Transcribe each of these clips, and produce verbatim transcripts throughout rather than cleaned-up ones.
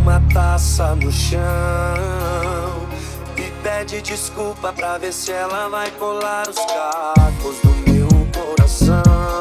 uma taça no chão e pede desculpa pra ver se ela vai colar os cacos do meu coração.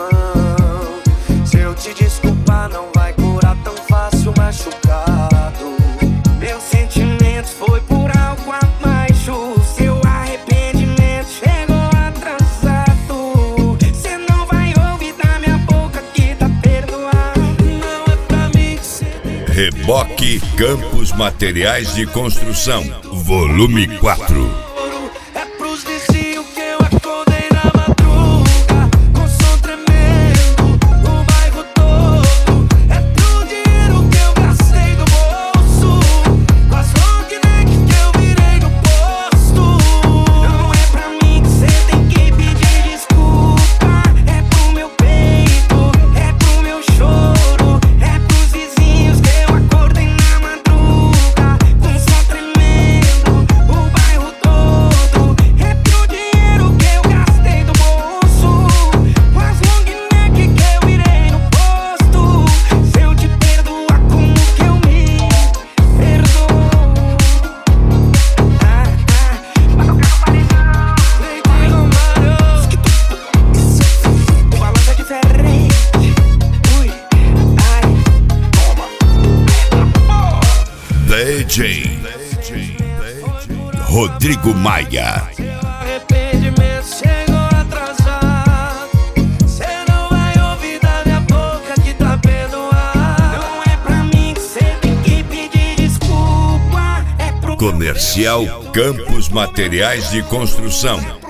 Se eu te desculpar, não vai curar tão fácil machucado. Meu sentimento foi por algo abaixo. Seu arrependimento chegou atrasado. Cê não vai ouvir da minha boca que tá perdoado. Não é pra mim que cê... Reboque Campos Materiais de Construção, volume quatro. É pros vizinhos que eu acordei na madruga, com som tremendo, o bairro todo. É pro dinheiro que eu gastei do bolso, com as long neck que eu virei no posto. Não é pra mim que cê tem que pedir desculpa. É pro meu peito, é pro meu choro. É pros vizinhos que eu acordei na madruga, com som tremendo, o bairro todo. É pro dinheiro que eu gastei do bolso, com as long neck que eu virei no posto. Se eu te perdoar, como que eu me perdoo? Ah, ah, vai tocar no paredão. Leite Romário, o balanço é diferente. Ui, ai, toma. D J Rodrigo Maia. Arrependimento chegou atrasado. Cê não vai ouvir da minha boca que tá perdoado. Não é pra mim que cê tem que pedir desculpa. É pro Comercial Campos Materiais de Construção,